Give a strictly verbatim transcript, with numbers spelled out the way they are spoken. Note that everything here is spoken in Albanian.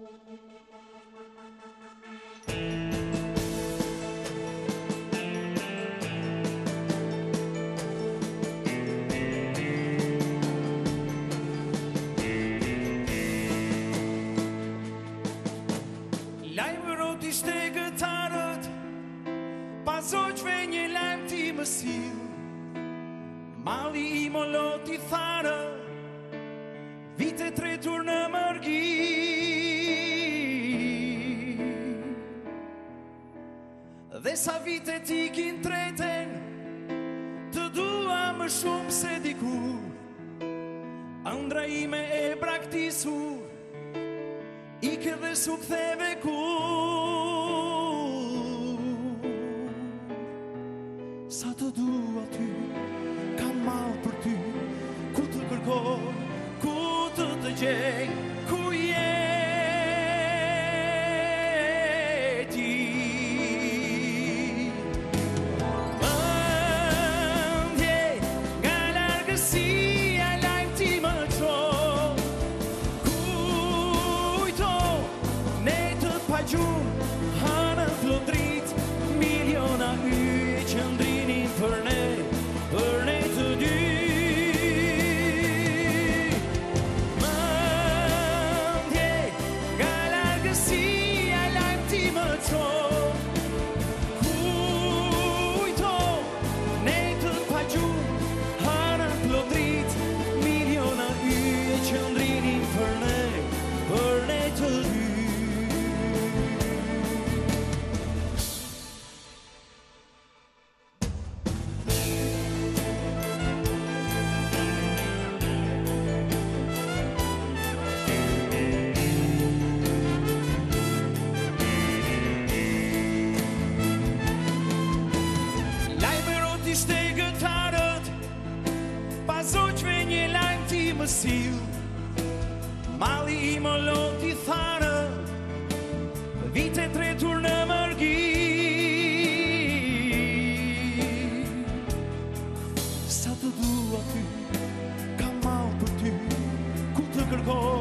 Lajmërot ishte gëtarët, pazoqve një lajmë ti më sill. Mali i moloti tharë, vite tretur në mërgi. Dhe sa vite ti kin treten, të dua më shumë se dikur. Ëndra ime e braktisur, ike dhe su ktheve kur. Sa të dua ty, kam mal për ty, ku të kërkoj, ku të të gjej, ku je ti. Ëndje, nga largësia lajmë ti më çon. Hanën flodrit, miliona yje që ndrinin për ne, për ne të dy. Mendje, nga largësia lajmë ti më çon. Kujto, ne të pagjum, hanën flodrit, miliona yje që ndrinin për ne, për ne të dy. Ishte gëtarët, pazoqve një lajmë ti më sill. Mali i moloti tharë, vite tretur në mërgi. Sa të dua ty, kam mal për ty, ku të kërkoj.